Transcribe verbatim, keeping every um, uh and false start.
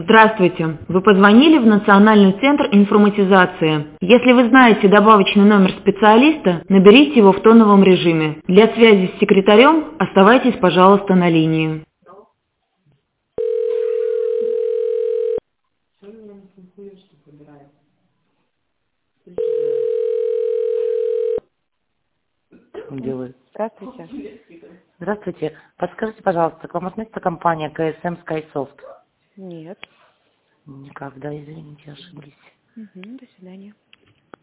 Здравствуйте. Вы позвонили в Национальный центр информатизации. Если вы знаете добавочный номер специалиста, наберите его в тоновом режиме. Для связи с секретарем оставайтесь, пожалуйста, на линии. Делаю. Здравствуйте. Здравствуйте. Подскажите, пожалуйста, к вам относится компания КСМ Skysoft? Нет. Никогда, извините, ошиблись. Угу, до свидания.